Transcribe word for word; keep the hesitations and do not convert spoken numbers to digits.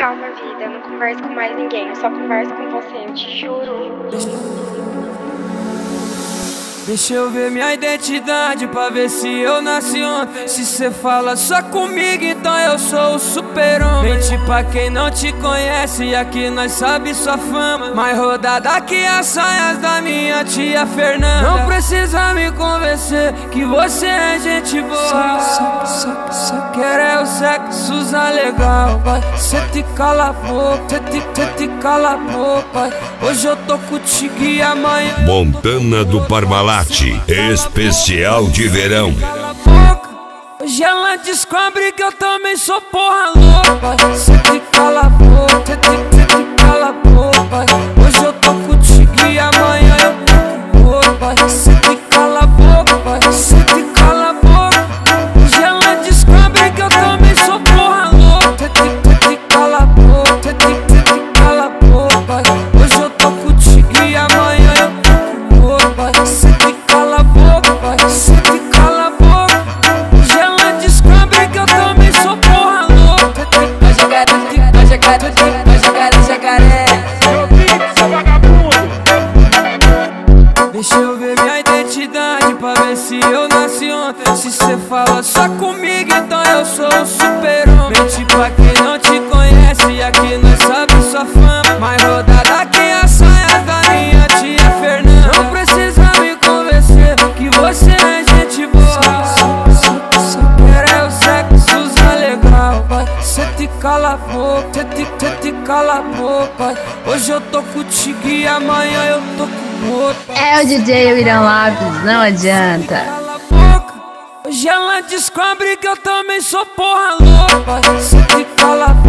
Calma, vida, eu não converso com mais ninguém, eu só converso com você, eu te juro. Deixa eu ver minha identidade pra ver se eu nasci ontem. Se cê fala só comigo, então eu sou o super-homem. Mente pra quem não te conhece, aqui nós sabe sua fama. Mais rodada que as saias da minha tia Fernanda. Não precisa me convencer que você é gente boa. Só, só, só, só quer é o sexo usar legal, vai. Cê te cala a boca, cê te, cê te cala a boca, vai. Hoje eu tô contigo e amanhã Montana do Parmalat, especial de verão. Hoje ela descobre que eu também sou porra louca. Cê te cala a boca, cê te, cê te cala a boca. Hoje eu tô contigo e amanhã eu tô com outra. Cê te cala a boca, cê te cala a boca. Hoje ela descobre que eu também sou porra louca. Cê te, cê te cala a boca, cê te, cê te cala a boca. Hoje eu tô contigo e amanhã eu tô com outra. Cê te cala a boca, cê te cala a boca. Hoje ela descobre que eu também sou porra louca. Vai jogar, vai jogar, vai jogar, jacaré. Deixa eu ver minha identidade pra ver se eu nasci ontem. Se cê fala só comigo, então eu sou o super-homem. Mente pra quem não te conhece, aqui nós sabe sua fama. Mais rodada que as saias da minha tia Fernanda. Não precisa me convencer que você é gente boa. Só, só, só quer é o sexo usar legal, vai. Cê te cala a boca, cê te, cê te cala a boca, vai. Hoje eu tô contigo e amanhã eu tô com outro. É o D J William Lopes, não adianta. Cala a boca. Hoje ela descobre que eu também sou porra louca. Cê te cala a